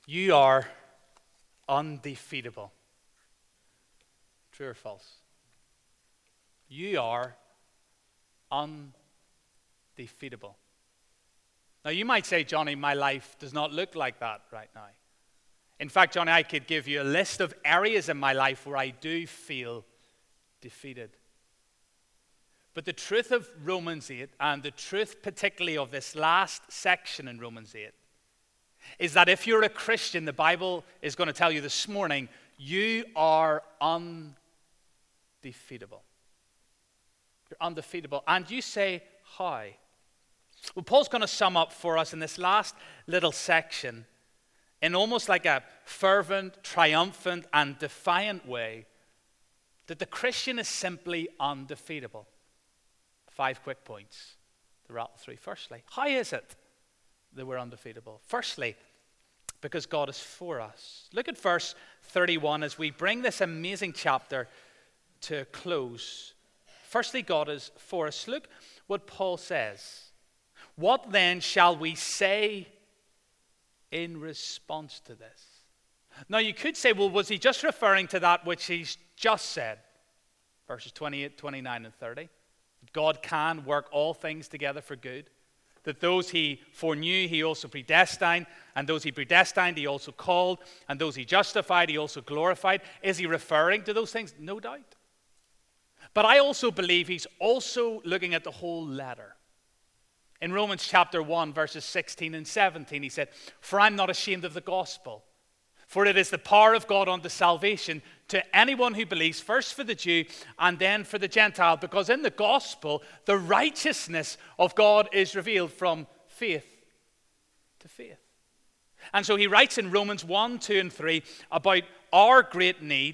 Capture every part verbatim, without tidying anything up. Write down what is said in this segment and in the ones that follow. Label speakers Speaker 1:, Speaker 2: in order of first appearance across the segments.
Speaker 1: You are undefeatable. True or false? You are undefeatable. Now you might say, Johnny, my life does not look like that right now. In fact, Johnny, I could give you a list of areas in my life where I do feel defeated. But the truth of Romans eight, and the truth particularly of this last section in Romans eight, is that if you're a Christian, the Bible is going to tell you this morning, you are undefeatable. You're undefeatable. And you say, how? Well, Paul's going to sum up for us in this last little section in almost like a fervent, triumphant, and defiant way that the Christian is simply undefeatable. Five quick points to rattle through. Firstly, how is it that we're undefeatable? Firstly, because God is for us. Look at verse thirty-one as we bring this amazing chapter to a close. Firstly, God is for us. Look what Paul says. What then shall we say in response to this? Now you could say, well, was he just referring to that which he's just said? Verses twenty-eight, twenty-nine, and thirty. God can work all things together for good. That those he foreknew, he also predestined. And those he predestined, he also called. And those he justified, he also glorified. Is he referring to those things? No doubt. But I also believe he's also looking at the whole letter. In Romans chapter one, verses sixteen and seventeen, he said, for I'm not ashamed of the gospel. For it is the power of God unto salvation to anyone who believes, first for the Jew and then for the Gentile. Because in the gospel, the righteousness of God is revealed from faith to faith. And so he writes in Romans one, two, and three about our great need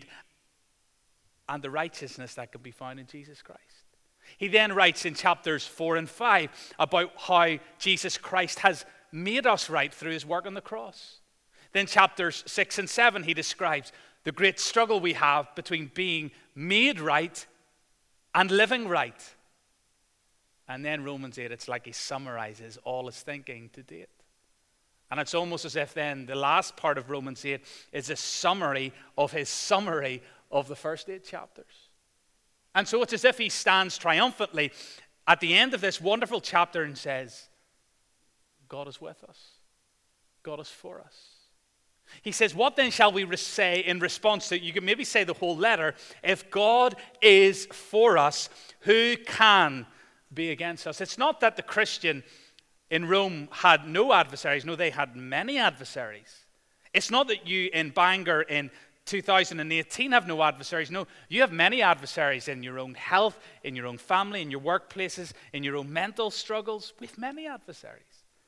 Speaker 1: and the righteousness that can be found in Jesus Christ. He then writes in chapters four and five about how Jesus Christ has made us right through his work on the cross. Then chapters six and seven, he describes the great struggle we have between being made right and living right. And then Romans eight, it's like he summarizes all his thinking to date. And it's almost as if then the last part of Romans eight is a summary of his summary of the first eight chapters. And so it's as if he stands triumphantly at the end of this wonderful chapter and says, God is with us. God is for us. He says, what then shall we say in response to, you can maybe say the whole letter, if God is for us, who can be against us? It's not that the Christian in Rome had no adversaries. No, they had many adversaries. It's not that you in Bangor in two thousand eighteen have no adversaries. No, you have many adversaries in your own health, in your own family, in your workplaces, in your own mental struggles. We have many adversaries.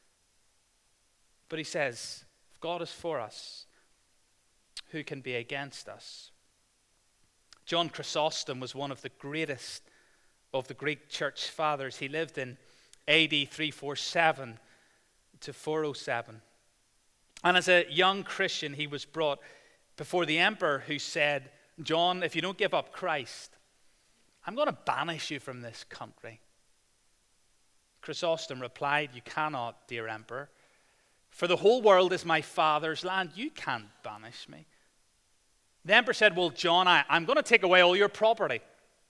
Speaker 1: But he says, if God is for us, who can be against us? John Chrysostom was one of the greatest of the Greek church fathers. He lived in A D three forty-seven to four oh seven. And as a young Christian, he was brought before the emperor, who said, John, if you don't give up Christ, I'm going to banish you from this country. Chrysostom replied, you cannot, dear emperor. For the whole world is my Father's land. You can't banish me. The emperor said, well, John, I, I'm going to take away all your property.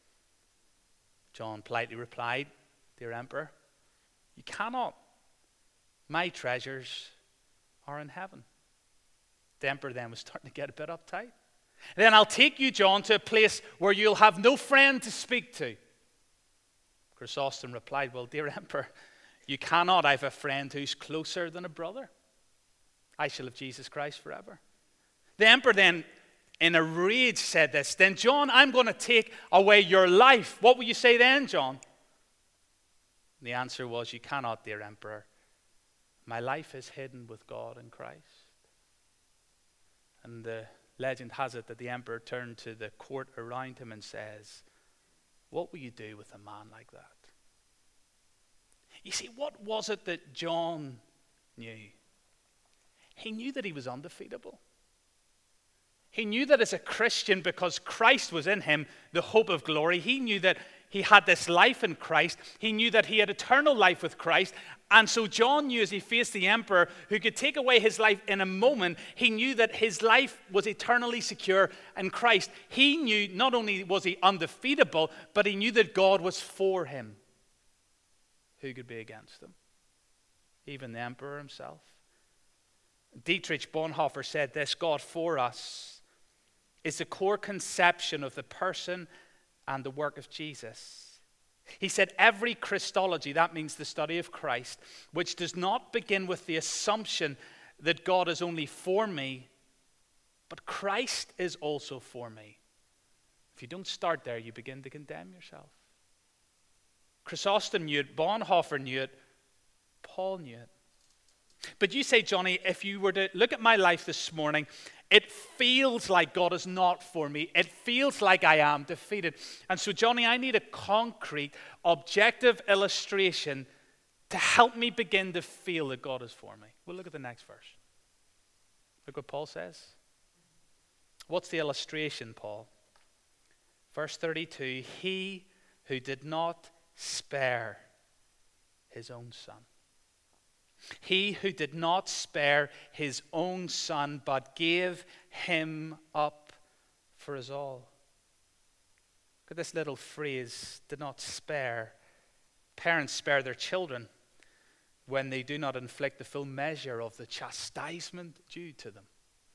Speaker 1: John politely replied, dear emperor, you cannot. My treasures are in heaven. The emperor then was starting to get a bit uptight. Then I'll take you, John, to a place where you'll have no friend to speak to. Chrysostom replied, well, dear emperor, you cannot. I have a friend who's closer than a brother. I shall have Jesus Christ forever. The emperor then, in a rage, said this, then, John, I'm going to take away your life. What will you say then, John? And the answer was, you cannot, dear emperor. My life is hidden with God in Christ. And the legend has it that the emperor turned to the court around him and says, what will you do with a man like that? You see, what was it that John knew? He knew that he was undefeatable. He knew that as a Christian, because Christ was in him, the hope of glory, he knew that he had this life in Christ. He knew that he had eternal life with Christ. And so John knew as he faced the emperor who could take away his life in a moment, he knew that his life was eternally secure in Christ. He knew not only was he undefeatable, but he knew that God was for him. Who could be against him? Even the emperor himself. Dietrich Bonhoeffer said this: God for us is the core conception of the person and the work of Jesus. He said every Christology, that means the study of Christ, which does not begin with the assumption that God is only for me, but Christ is also for me. If you don't start there, you begin to condemn yourself. Chrysostom knew it, Bonhoeffer knew it, Paul knew it. But you say, Johnny, if you were to look at my life this morning, it feels like God is not for me. It feels like I am defeated. And so, Johnny, I need a concrete, objective illustration to help me begin to feel that God is for me. Well, look at the next verse. Look what Paul says. What's the illustration, Paul? Verse thirty-two, he who did not spare his own son. He who did not spare his own son, but gave him up for us all. Look at this little phrase, did not spare. Parents spare their children when they do not inflict the full measure of the chastisement due to them.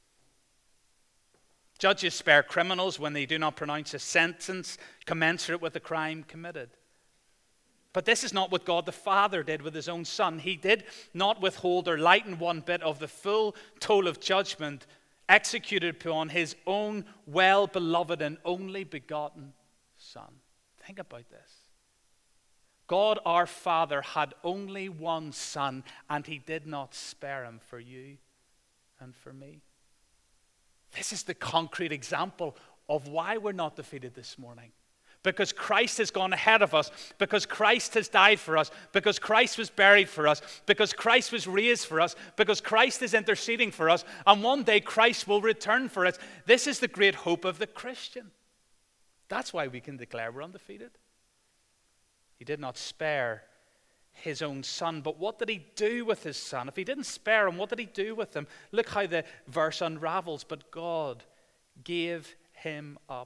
Speaker 1: Judges spare criminals when they do not pronounce a sentence commensurate with the crime committed. But this is not what God the Father did with his own Son. He did not withhold or lighten one bit of the full toll of judgment executed upon his own well-beloved and only begotten Son. Think about this. God our Father had only one Son, and he did not spare him for you and for me. This is the concrete example of why we're not defeated this morning. Because Christ has gone ahead of us, because Christ has died for us, because Christ was buried for us, because Christ was raised for us, because Christ is interceding for us, and one day Christ will return for us. This is the great hope of the Christian. That's why we can declare we're undefeated. He did not spare his own son, but what did he do with his son? If he didn't spare him, what did he do with him? Look how the verse unravels. But God gave him up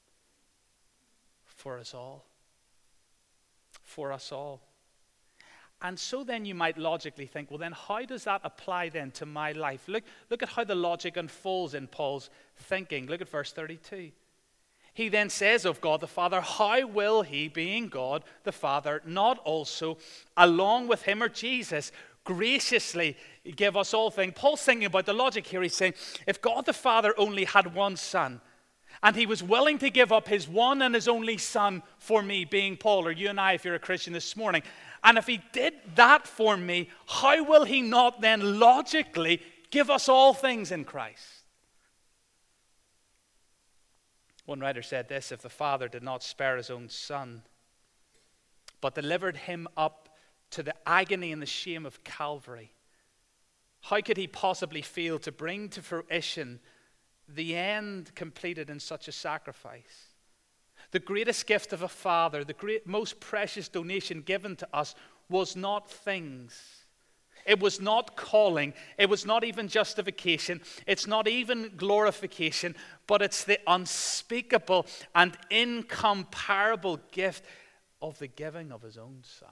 Speaker 1: for us all. For us all. And so then you might logically think, well then how does that apply then to my life? Look, look at how the logic unfolds in Paul's thinking. Look at verse thirty-two. He then says of God the Father, how will he, being God the Father, not also, along with him or Jesus, graciously give us all things? Paul's thinking about the logic here. He's saying, if God the Father only had one son, and he was willing to give up his one and his only son for me, being Paul, or you and I if you're a Christian this morning. And if he did that for me, how will he not then logically give us all things in Christ? One writer said this: if the Father did not spare his own son, but delivered him up to the agony and the shame of Calvary, how could he possibly fail to bring to fruition the end completed in such a sacrifice? The greatest gift of a father, the great, most precious donation given to us was not things. It was not calling. It was not even justification. It's not even glorification, but it's the unspeakable and incomparable gift of the giving of his own son.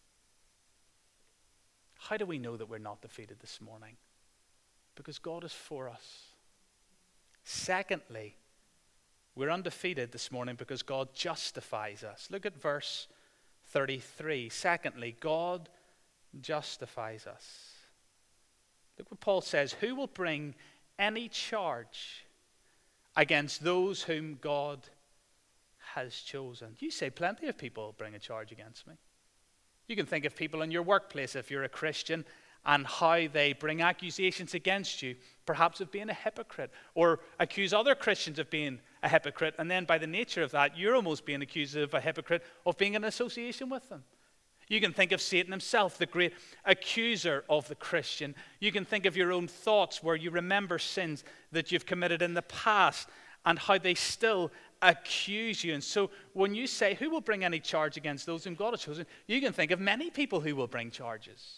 Speaker 1: How do we know that we're not defeated this morning? Because God is for us. Secondly, we're undefeated this morning because God justifies us. Look at verse thirty-three. Secondly, God justifies us. Look what Paul says. Who will bring any charge against those whom God has chosen? You say plenty of people bring a charge against me. You can think of people in your workplace, if you're a Christian, and how they bring accusations against you, perhaps of being a hypocrite, or accuse other Christians of being a hypocrite, and then by the nature of that, you're almost being accused of a hypocrite of being in association with them. You can think of Satan himself, the great accuser of the Christian. You can think of your own thoughts where you remember sins that you've committed in the past and how they still accuse you. And so when you say, who will bring any charge against those whom God has chosen, you can think of many people who will bring charges.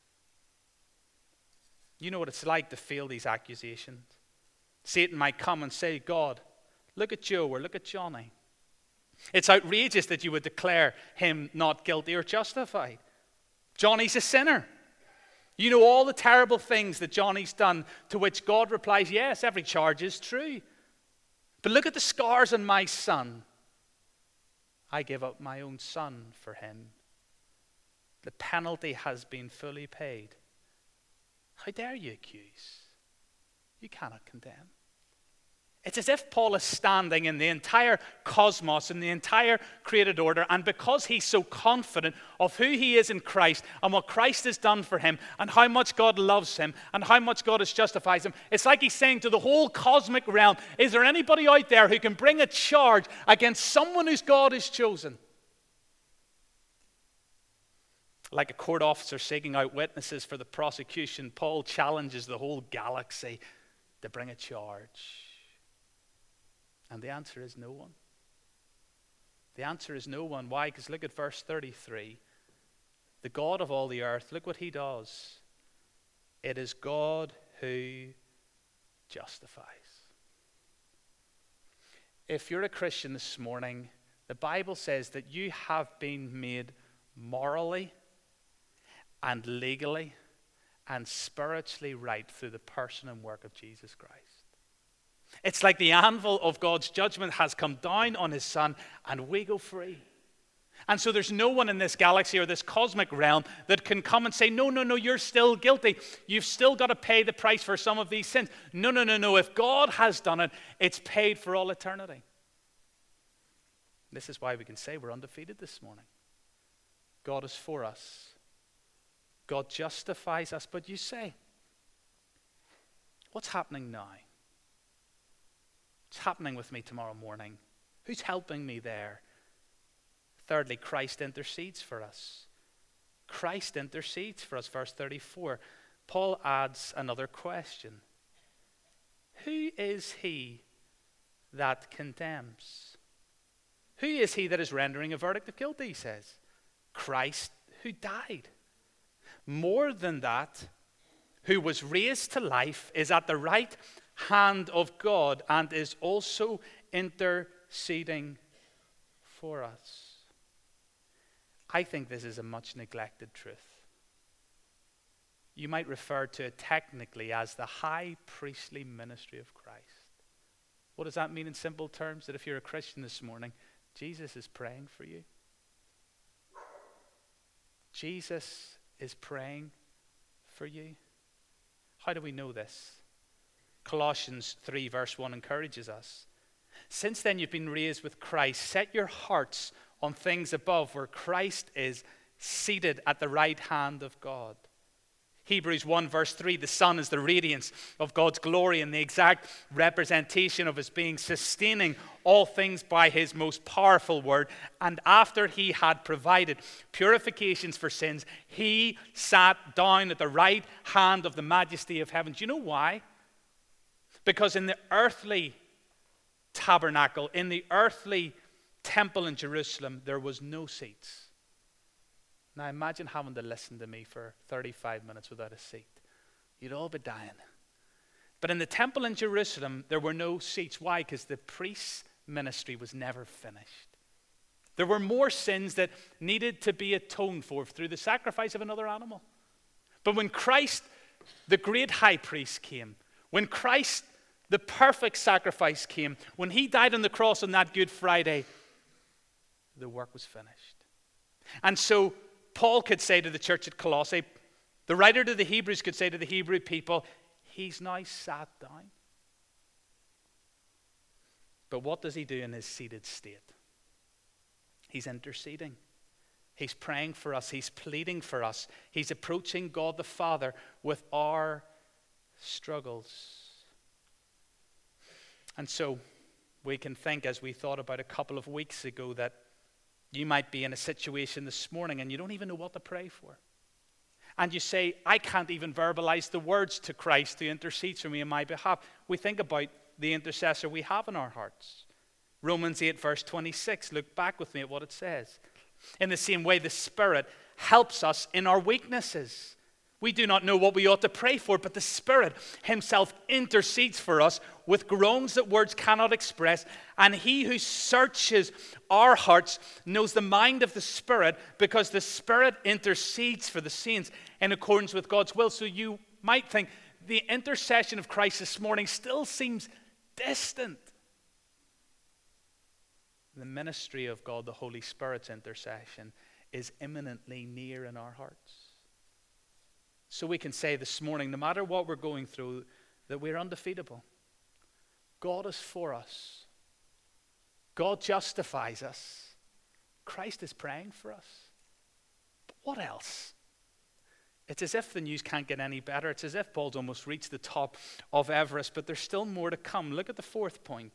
Speaker 1: You know what it's like to feel these accusations. Satan might come and say, God, look at Joe or look at Johnny. It's outrageous that you would declare him not guilty or justified. Johnny's a sinner. You know all the terrible things that Johnny's done, to which God replies, yes, every charge is true. But look at the scars on my son. I gave up my own son for him. The penalty has been fully paid. How dare you accuse? You cannot condemn. It's as if Paul is standing in the entire cosmos, in the entire created order, and because he's so confident of who he is in Christ and what Christ has done for him and how much God loves him and how much God has justified him, it's like he's saying to the whole cosmic realm, is there anybody out there who can bring a charge against someone whose God has chosen? Like a court officer seeking out witnesses for the prosecution, Paul challenges the whole galaxy to bring a charge. And the answer is no one. The answer is no one. Why? Because look at verse thirty-three. The God of all the earth, look what he does. It is God who justifies. If you're a Christian this morning, the Bible says that you have been made morally and legally and spiritually right through the person and work of Jesus Christ. It's like the anvil of God's judgment has come down on his son, and we go free. And so there's no one in this galaxy or this cosmic realm that can come and say, no, no, no, you're still guilty. You've still got to pay the price for some of these sins. No, no, no, no. If God has done it, it's paid for all eternity. This is why we can say we're undefeated this morning. God is for us. God justifies us. But you say, what's happening now? What's happening with me tomorrow morning? Who's helping me there? Thirdly, Christ intercedes for us. Christ intercedes for us. Verse thirty-four. Paul adds another question. Who is he that condemns? Who is he that is rendering a verdict of guilt, he says? Christ who died. More than that, who was raised to life, is at the right hand of God and is also interceding for us. I think this is a much neglected truth. You might refer to it technically as the high priestly ministry of Christ. What does that mean in simple terms? That if you're a Christian this morning, Jesus is praying for you. Jesus is praying for you. How do we know this? Colossians three verse one encourages us. Since then you've been raised with Christ, set your hearts on things above where Christ is seated at the right hand of God. Hebrews one verse three, the Son is the radiance of God's glory and the exact representation of his being, sustaining all things by his most powerful word. And after he had provided purifications for sins, he sat down at the right hand of the majesty of heaven. Do you know why? Because in the earthly tabernacle, in the earthly temple in Jerusalem, there was no seats. Now imagine having to listen to me for thirty-five minutes without a seat. You'd all be dying. But in the temple in Jerusalem, there were no seats. Why? Because the priest's ministry was never finished. There were more sins that needed to be atoned for through the sacrifice of another animal. But when Christ, the great high priest, came, when Christ, the perfect sacrifice, came, when he died on the cross on that Good Friday, the work was finished. And so Paul could say to the church at Colossae, the writer to the Hebrews could say to the Hebrew people, he's now sat down. But what does he do in his seated state? He's interceding. He's praying for us. He's pleading for us. He's approaching God the Father with our struggles. And so we can think, as we thought about a couple of weeks ago, that you might be in a situation this morning and you don't even know what to pray for. And you say, I can't even verbalize the words to Christ who intercedes for me on my behalf. We think about the intercessor we have in our hearts. Romans eight, verse twenty-six. Look back with me at what it says. In the same way, the Spirit helps us in our weaknesses. We do not know what we ought to pray for, but the Spirit himself intercedes for us with groans that words cannot express. And he who searches our hearts knows the mind of the Spirit, because the Spirit intercedes for the saints in accordance with God's will. So you might think the intercession of Christ this morning still seems distant. The ministry of God, the Holy Spirit's intercession, is imminently near in our hearts. So we can say this morning, no matter what we're going through, that we're undefeatable. God is for us. God justifies us. Christ is praying for us. But what else? It's as if the news can't get any better. It's as if Paul's almost reached the top of Everest, but there's still more to come. Look at the fourth point.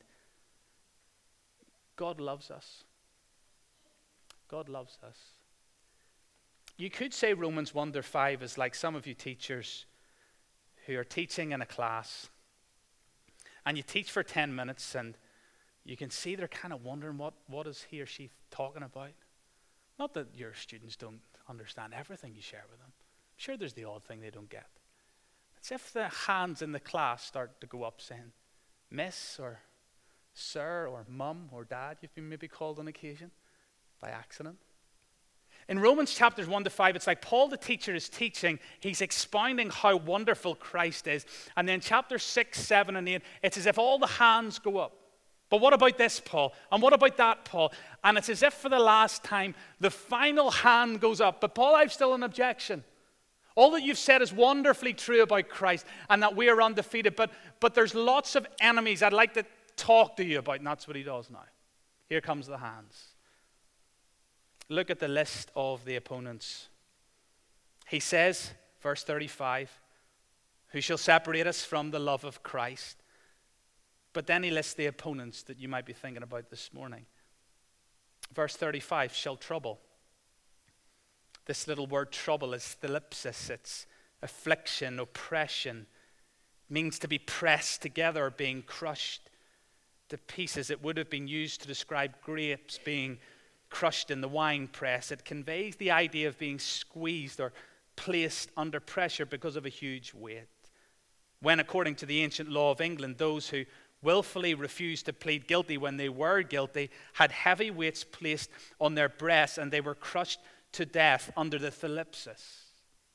Speaker 1: God loves us. God loves us. You could say Romans one to five is like some of you teachers who are teaching in a class, and you teach for ten minutes and you can see they're kind of wondering what, what is he or she talking about. Not that your students don't understand everything you share with them. I'm sure there's the odd thing they don't get. It's if the hands in the class start to go up saying, Miss or Sir or Mum or Dad, you've been maybe called on occasion by accident. In Romans chapters one to five, it's like Paul the teacher is teaching. He's expounding how wonderful Christ is. And then chapters six, seven, and eight, it's as if all the hands go up. But what about this, Paul? And what about that, Paul? And it's as if for the last time, the final hand goes up. But Paul, I've still an objection. All that you've said is wonderfully true about Christ and that we are undefeated. But, but there's lots of enemies I'd like to talk to you about. And that's what he does now. Here comes the hands. Look at the list of the opponents. He says, verse thirty-five, who shall separate us from the love of Christ? But then he lists the opponents that you might be thinking about this morning. Verse thirty-five, shall trouble. This little word trouble is thlipsis. It's affliction, oppression. It means to be pressed together, being crushed to pieces. It would have been used to describe grapes being crushed in the wine press. It conveys the idea of being squeezed or placed under pressure because of a huge weight. When, according to the ancient law of England, those who willfully refused to plead guilty when they were guilty had heavy weights placed on their breasts, and they were crushed to death under the thlipsis.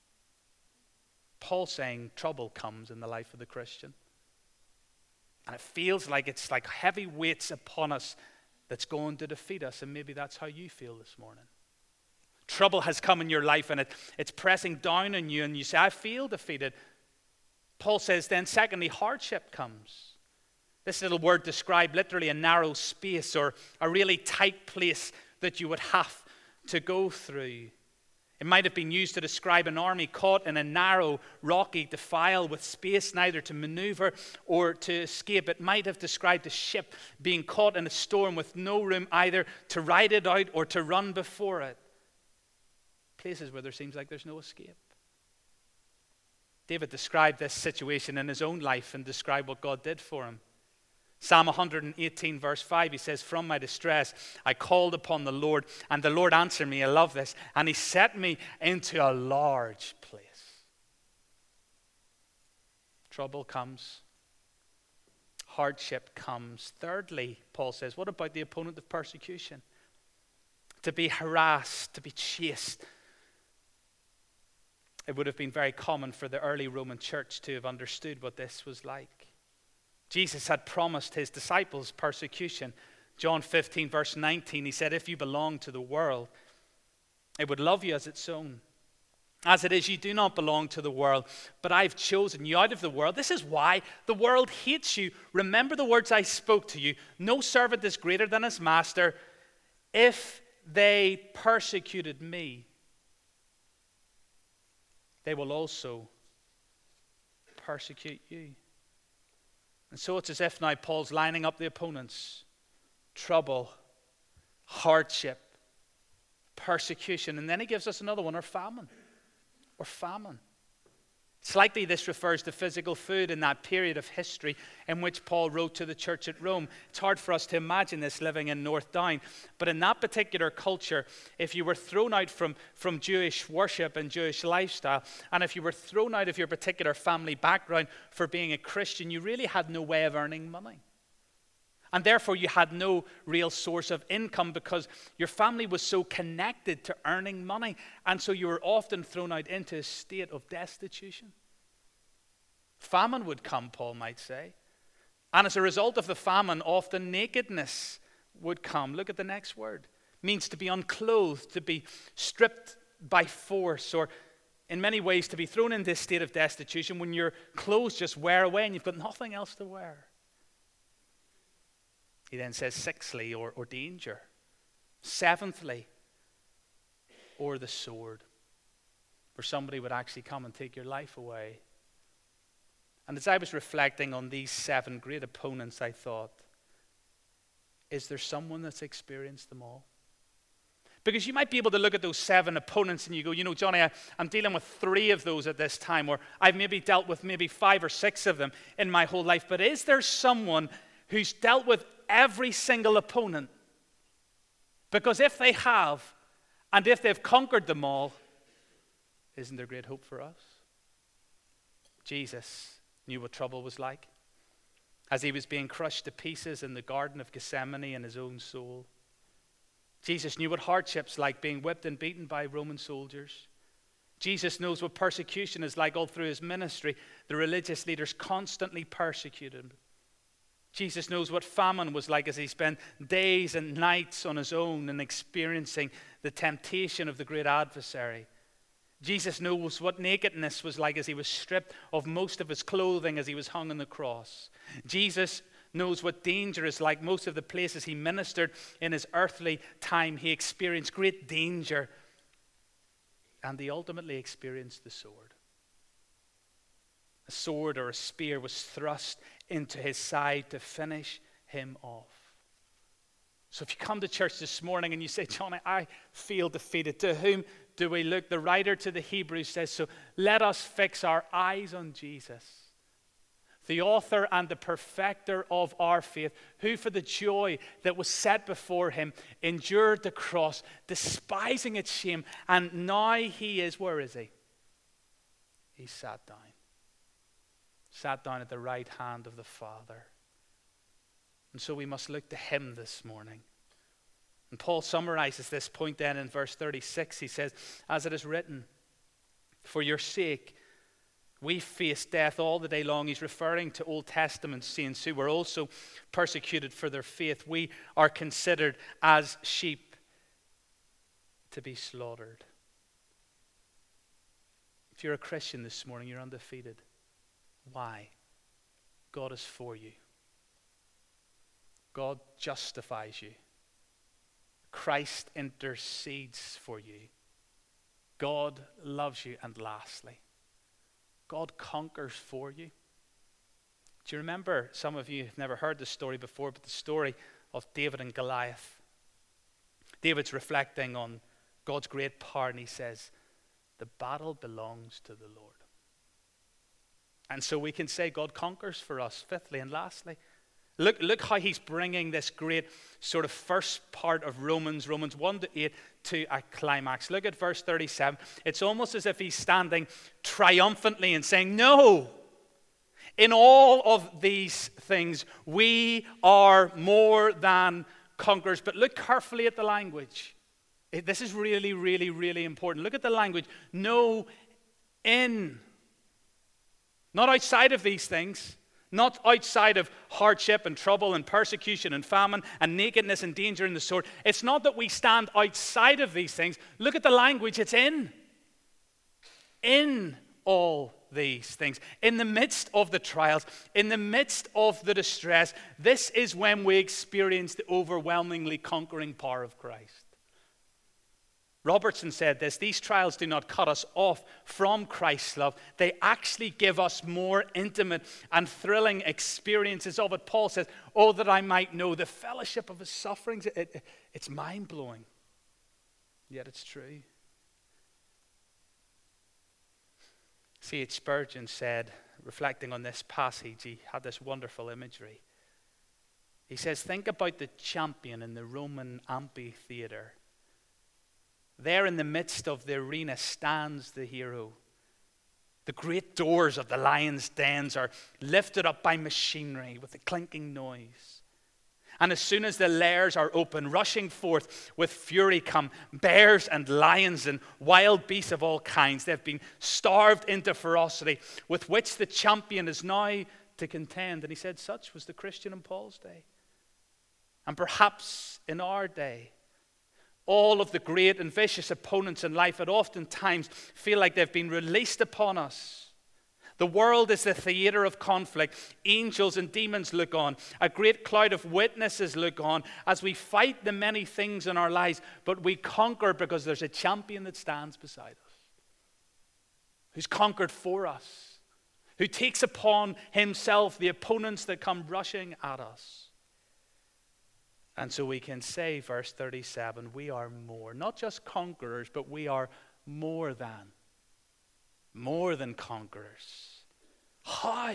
Speaker 1: Paul saying trouble comes in the life of the Christian. And it feels like it's like heavy weights upon us that's going to defeat us, and maybe that's how you feel this morning. Trouble has come in your life, and it, it's pressing down on you, and you say, I feel defeated. Paul says then, secondly, hardship comes. This little word described literally a narrow space or a really tight place that you would have to go through. It might have been used to describe an army caught in a narrow, rocky defile with space neither to maneuver or to escape. It might have described a ship being caught in a storm with no room either to ride it out or to run before it. Places where there seems like there's no escape. David described this situation in his own life and described what God did for him. Psalm one eighteen verse five, he says, from my distress I called upon the Lord, and the Lord answered me. I love this. And he set me into a large place. Trouble comes. Hardship comes. Thirdly, Paul says, what about the opponent of persecution? To be harassed, to be chased. It would have been very common for the early Roman church to have understood what this was like. Jesus had promised his disciples persecution. John fifteen, verse nineteen, he said, if you belong to the world, it would love you as its own. As it is, you do not belong to the world, but I've chosen you out of the world. This is why the world hates you. Remember the words I spoke to you. No servant is greater than his master. If they persecuted me, they will also persecute you. And so it's as if now Paul's lining up the opponents. Trouble, hardship, persecution. And then he gives us another one, or famine. Or famine. It's likely this refers to physical food in that period of history in which Paul wrote to the church at Rome. It's hard for us to imagine this living in North Down. But in that particular culture, if you were thrown out from, from Jewish worship and Jewish lifestyle, and if you were thrown out of your particular family background for being a Christian, you really had no way of earning money. And therefore, you had no real source of income because your family was so connected to earning money. And so you were often thrown out into a state of destitution. Famine would come, Paul might say. And as a result of the famine, often nakedness would come. Look at the next word. It means to be unclothed, to be stripped by force, or in many ways to be thrown into a state of destitution when your clothes just wear away and you've got nothing else to wear. He then says sixthly, or, or danger. Seventhly, or the sword, where somebody would actually come and take your life away. And as I was reflecting on these seven great opponents, I thought, is there someone that's experienced them all? Because you might be able to look at those seven opponents and you go, you know, Johnny, I, I'm dealing with three of those at this time, or I've maybe dealt with maybe five or six of them in my whole life. But is there someone who's dealt with every single opponent? Because if they have, and if they've conquered them all, isn't there great hope for us? Jesus knew what trouble was like as he was being crushed to pieces in the Garden of Gethsemane in his own soul. Jesus knew what hardship's like, being whipped and beaten by Roman soldiers. Jesus knows what persecution is like all through his ministry. The religious leaders constantly persecuted him. Jesus knows what famine was like as he spent days and nights on his own and experiencing the temptation of the great adversary. Jesus knows what nakedness was like as he was stripped of most of his clothing as he was hung on the cross. Jesus knows what danger is like. Most of the places he ministered in his earthly time, he experienced great danger. And he ultimately experienced the sword. A sword or a spear was thrust into his side to finish him off. So if you come to church this morning and you say, Johnny, I feel defeated, to whom do we look? The writer to the Hebrews says, so let us fix our eyes on Jesus, the author and the perfecter of our faith, who for the joy that was set before him endured the cross, despising its shame, and now he is, where is he? He sat down. Sat down at the right hand of the Father. And so we must look to him this morning. And Paul summarizes this point then in verse thirty-six. He says, as it is written, for your sake we face death all the day long. He's referring to Old Testament saints who were also persecuted for their faith. We are considered as sheep to be slaughtered. If you're a Christian this morning, you're undefeated. Why? God is for you. God justifies you. Christ intercedes for you. God loves you. And lastly, God conquers for you. Do you remember, some of you have never heard this story before, but the story of David and Goliath. David's reflecting on God's great power, and he says, the battle belongs to the Lord. And so we can say God conquers for us. Fifthly and lastly, look, look how he's bringing this great sort of first part of Romans, Romans one to eight, to a climax. Look at verse thirty-seven. It's almost as if he's standing triumphantly and saying, no, in all of these things, we are more than conquerors. But look carefully at the language. This is really, really, really important. Look at the language. No, in. Not outside of these things. Not outside of hardship and trouble and persecution and famine and nakedness and danger and the sword. It's not that we stand outside of these things. Look at the language. It's in. In all these things. In the midst of the trials, in the midst of the distress, this is when we experience the overwhelmingly conquering power of Christ. Robertson said this, these trials do not cut us off from Christ's love. They actually give us more intimate and thrilling experiences of it. Paul says, oh, that I might know the fellowship of his sufferings. It, it, it's mind-blowing, yet it's true. C H Spurgeon said, reflecting on this passage, he had this wonderful imagery. He says, think about the champion in the Roman amphitheater. There in the midst of the arena stands the hero. The great doors of the lion's dens are lifted up by machinery with a clinking noise. And as soon as the lairs are open, rushing forth with fury come bears and lions and wild beasts of all kinds. They've been starved into ferocity with which the champion is now to contend. And he said such was the Christian in Paul's day. And perhaps in our day, all of the great and vicious opponents in life at oftentimes feel like they've been released upon us. The world is the theater of conflict. Angels and demons look on. A great cloud of witnesses look on as we fight the many things in our lives, but we conquer because there's a champion that stands beside us, who's conquered for us, who takes upon himself the opponents that come rushing at us. And so we can say, verse thirty-seven, we are more, not just conquerors, but we are more than, more than conquerors. How?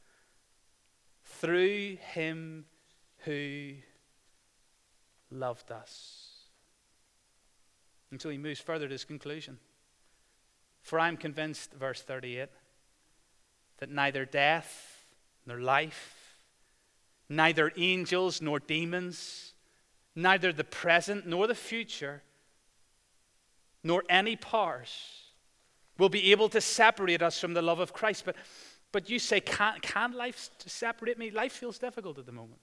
Speaker 1: Through him who loved us. And so he moves further to his conclusion. For I am convinced, verse thirty-eight, that neither death nor life, neither angels nor demons, neither the present nor the future, nor any powers will be able to separate us from the love of Christ. But, but you say, can, can life separate me? Life feels difficult at the moment.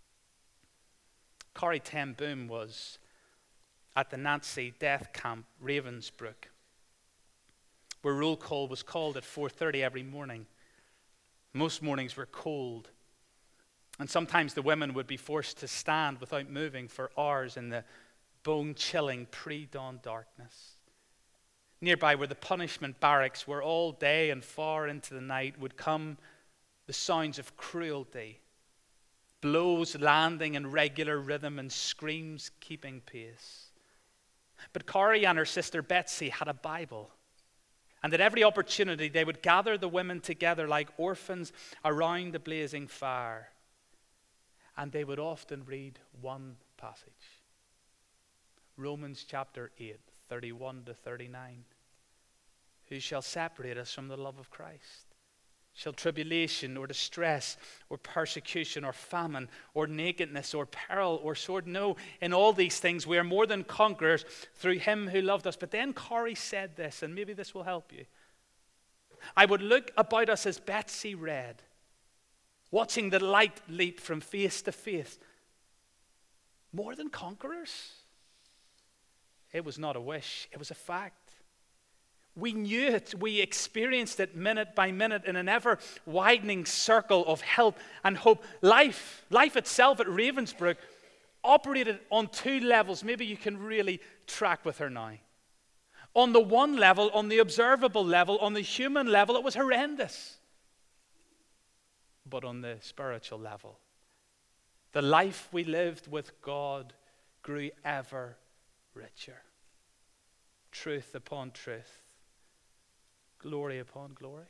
Speaker 1: Corrie ten Boom was at the Nazi death camp, Ravensbrück, where roll call was called at four thirty every morning. Most mornings were cold. And sometimes the women would be forced to stand without moving for hours in the bone-chilling pre-dawn darkness. Nearby were the punishment barracks where all day and far into the night would come the sounds of cruelty, blows landing in regular rhythm and screams keeping pace. But Corrie and her sister Betsy had a Bible. And at every opportunity they would gather the women together like orphans around the blazing fire. And they would often read one passage. Romans chapter eight, thirty-one to thirty-nine. Who shall separate us from the love of Christ? Shall tribulation or distress or persecution or famine or nakedness or peril or sword? No, in all these things we are more than conquerors through him who loved us. But then Corrie said this, and maybe this will help you. I would look about us as Betsy read, watching the light leap from face to face. More than conquerors? It was not a wish, it was a fact. We knew it, we experienced it minute by minute in an ever-widening circle of help and hope. Life, life itself at Ravensbrück operated on two levels. Maybe you can really track with her now. On the one level, on the observable level, on the human level, it was horrendous. But on the spiritual level, the life we lived with God grew ever richer. Truth upon truth. Glory upon glory.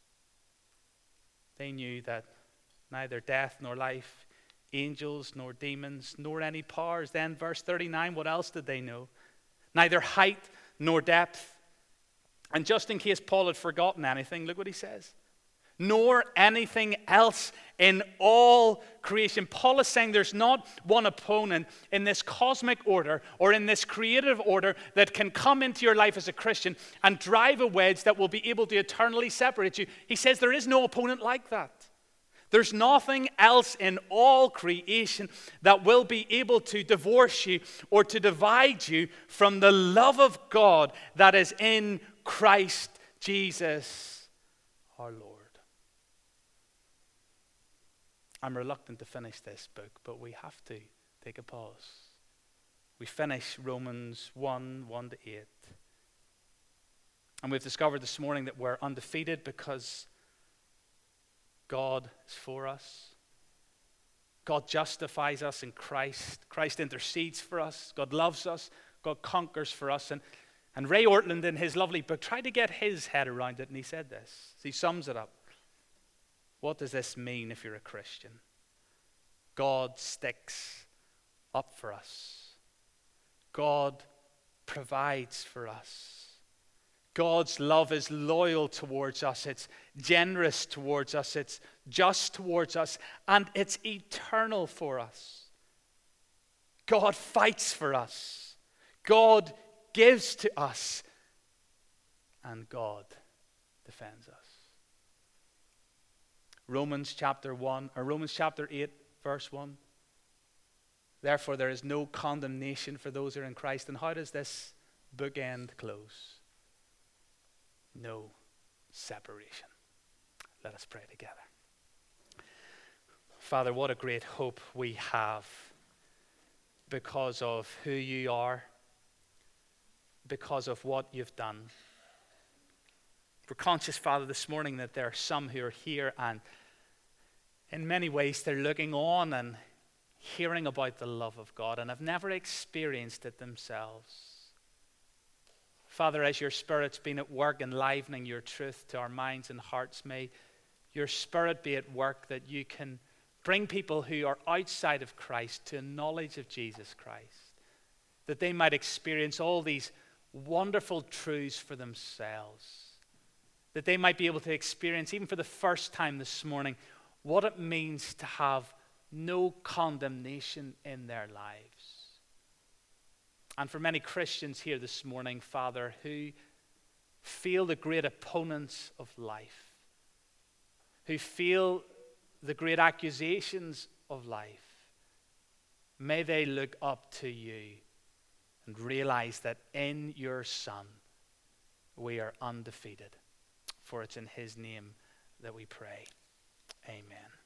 Speaker 1: They knew that neither death nor life, angels nor demons, nor any powers. Then verse thirty-nine, what else did they know? Neither height nor depth. And just in case Paul had forgotten anything, look what he says. Nor anything else in all creation. Paul is saying there's not one opponent in this cosmic order or in this creative order that can come into your life as a Christian and drive a wedge that will be able to eternally separate you. He says there is no opponent like that. There's nothing else in all creation that will be able to divorce you or to divide you from the love of God that is in Christ Jesus our Lord. I'm reluctant to finish this book, but we have to take a pause. We finish Romans one, one to eight. And we've discovered this morning that we're undefeated because God is for us. God justifies us in Christ. Christ intercedes for us. God loves us. God conquers for us. And, And Ray Ortland, in his lovely book, tried to get his head around it, and he said this. He sums it up. What does this mean if you're a Christian? God sticks up for us. God provides for us. God's love is loyal towards us. It's generous towards us. It's just towards us. And it's eternal for us. God fights for us. God gives to us. And God defends us. Romans chapter one, or Romans chapter eight, verse one. Therefore, there is no condemnation for those who are in Christ. And how does this bookend close? No separation. Let us pray together. Father, what a great hope we have because of who you are, because of what you've done. We're conscious, Father, this morning that there are some who are here and in many ways they're looking on and hearing about the love of God and have never experienced it themselves. Father, as your Spirit's been at work enlivening your truth to our minds and hearts, may your Spirit be at work that you can bring people who are outside of Christ to a knowledge of Jesus Christ, that they might experience all these wonderful truths for themselves, that they might be able to experience, even for the first time this morning, what it means to have no condemnation in their lives. And for many Christians here this morning, Father, who feel the great opponents of life, who feel the great accusations of life, may they look up to you and realize that in your Son we are undefeated. For it's in his name that we pray. Amen.